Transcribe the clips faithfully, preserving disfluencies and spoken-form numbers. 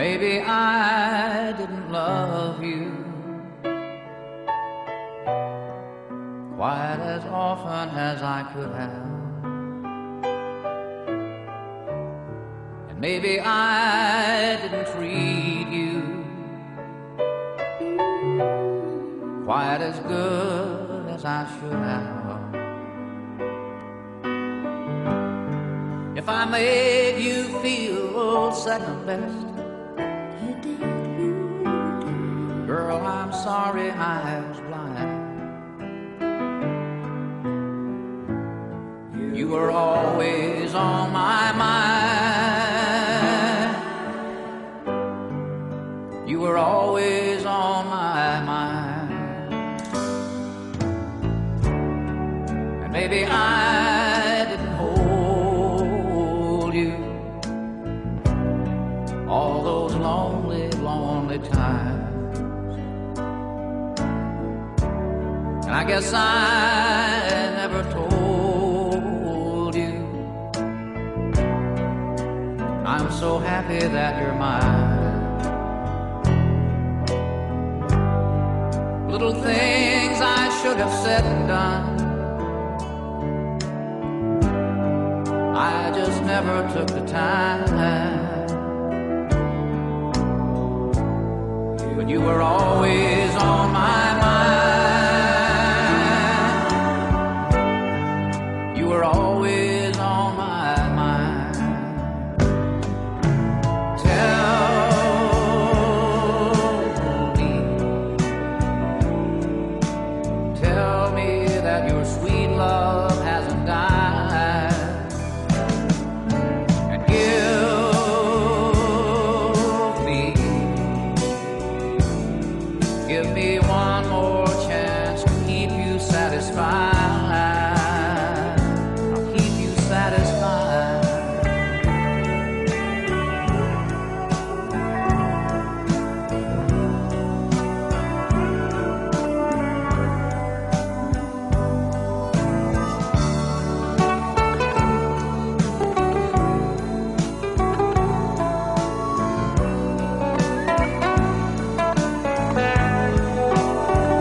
maybe I didn't love you quite as often as I could have. And maybe I didn't treat you quite as good as I should have. If I made you feel second best, girl, I'm sorry I was blind. You were always on my mind. You were always on my mind. And maybe I didn't hold you all those lonely, lonely times. And I guess I never told you I'm so happy that you're mine. Little things I should have said and done, I just never took the time. But you were always on my mind. You were always on my mind. Tell me, tell me that your sweet love hasn't died. And give me, give me one more chance to keep you satisfied.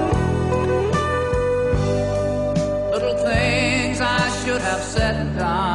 Little things I should have said and done,